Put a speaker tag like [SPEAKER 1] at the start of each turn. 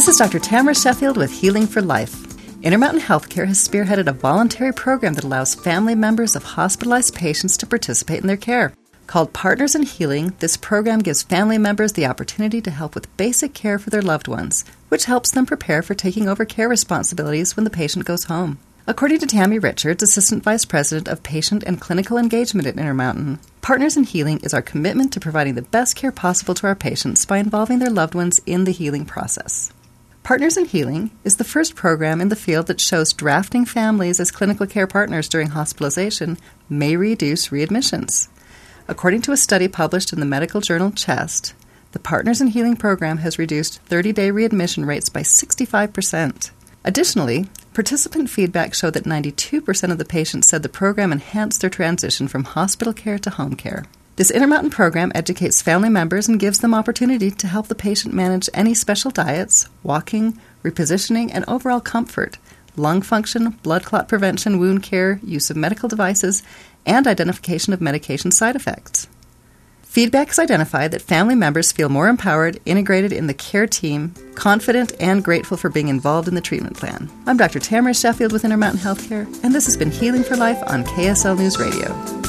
[SPEAKER 1] This is Dr. Tamara Sheffield with Healing for Life. Intermountain Healthcare has spearheaded a voluntary program that allows family members of hospitalized patients to participate in their care. Called Partners in Healing, this program gives family members the opportunity to help with basic care for their loved ones, which helps them prepare for taking over care responsibilities when the patient goes home. According to Tammy Richards, Assistant Vice President of Patient and Clinical Engagement at Intermountain, Partners in Healing is our commitment to providing the best care possible to our patients by involving their loved ones in the healing process. Partners in Healing is the first program in the field that shows drafting families as clinical care partners during hospitalization may reduce readmissions. According to a study published in the medical journal Chest, the Partners in Healing program has reduced 30-day readmission rates by 65%. Additionally, participant feedback showed that 92% of the patients said the program enhanced their transition from hospital care to home care. This Intermountain program educates family members and gives them opportunity to help the patient manage any special diets, walking, repositioning, and overall comfort, lung function, blood clot prevention, wound care, use of medical devices, and identification of medication side effects. Feedback has identified that family members feel more empowered, integrated in the care team, confident, and grateful for being involved in the treatment plan. I'm Dr. Tamara Sheffield with Intermountain Healthcare, and this has been Healing for Life on KSL News Radio.